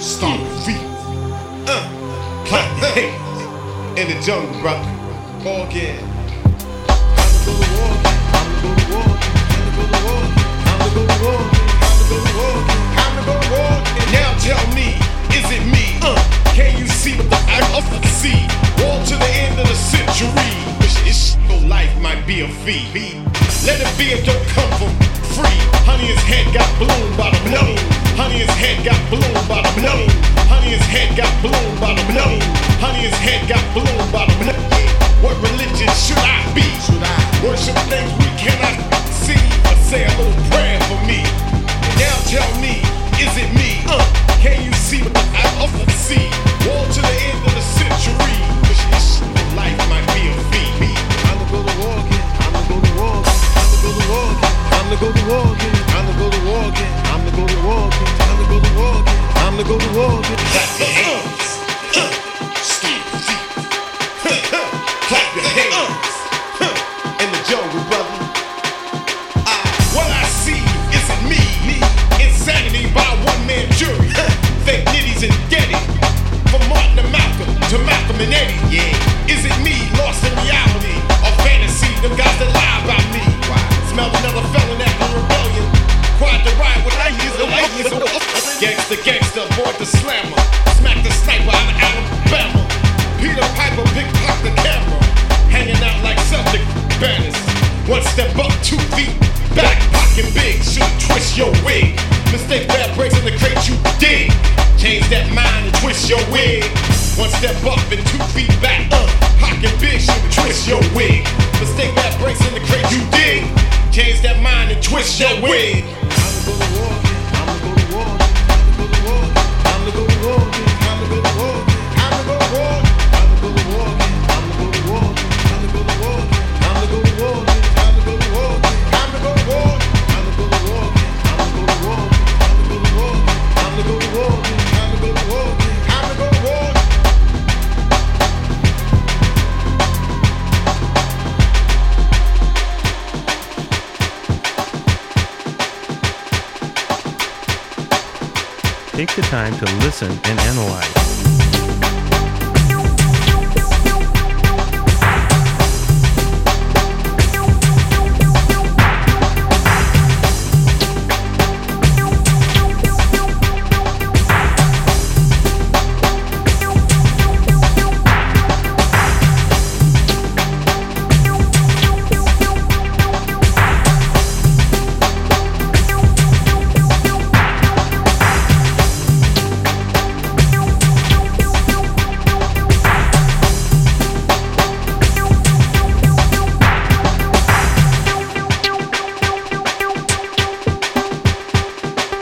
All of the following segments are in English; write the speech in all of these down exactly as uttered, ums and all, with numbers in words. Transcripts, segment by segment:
Stomp feet. Uh, clap your hands. In the jungle, brother. Go again. Time to go to war again. Time to go to war again. Time to go to war again. Time to go to war again. Time to go to war again. Now tell me, is it me? Uh, can you see what the I of the sea? War to the end of the century. This your life might be a fee. Let it be if don't come from free. Honey, his head got blown by the blow. Honey, his head got blown by the blow. Honey, his head got blown by the blow. Honey, his head got blown by the blow. What religion should I be? Should I worship things we cannot see? Or say a little prayer for me? Now tell me, is it me? Uh, can you see what the eye of the sea? War to the end of the century. This life might be a fee. I'm to go to war again. I'm to go to war again. I'm to go to war again. I'm to go to war again. I'm to go to war again. I'm to go to war again. I'm to go to war again. I'm to go to war again. Clap your hands. Stomp feet. Clap your hands. In the jungle, brother. What I see isn't me. Insanity by one man jury. Fake nitties and Getty. From Martin to Malcolm to Malcolm and Eddie. Yeah. Is it me lost in reality or fantasy? Them guys that lie about me. Smell another felon after rebellion. Quiet to ride with I use the Gangsta, gangsta, board the slammer. Smack the sniper out of Alabama. Peter Piper, big pop the camera. Hanging out like Celtic banners. One step up, two feet back. Pocket big, shoot, twist your wig. Mistake bad breaks in the crate you dig. Change that mind and twist your wig. One step up and two feet back. Uh, pocket big, shoot, twist your wig. Mistake bad breaks in the crate you dig. Change that mind and twist your wig. I'm to go to war again. I'm to go to war again. I'm to go to war again. I'm to go to war again. I'm to go to war again. I'm to go to war again. I'm to go to war again. I'm to go to war again. I'm to go to war again. I'm to go to war again. I'm to go to war again. I'm to go to war again. I'm to go to war again. I'm to go to war again. I'm to go to war again. I'm to go to war again. I'm to go to war again. Take the time to listen and analyze.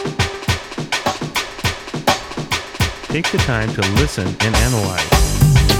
Take the time to listen and analyze.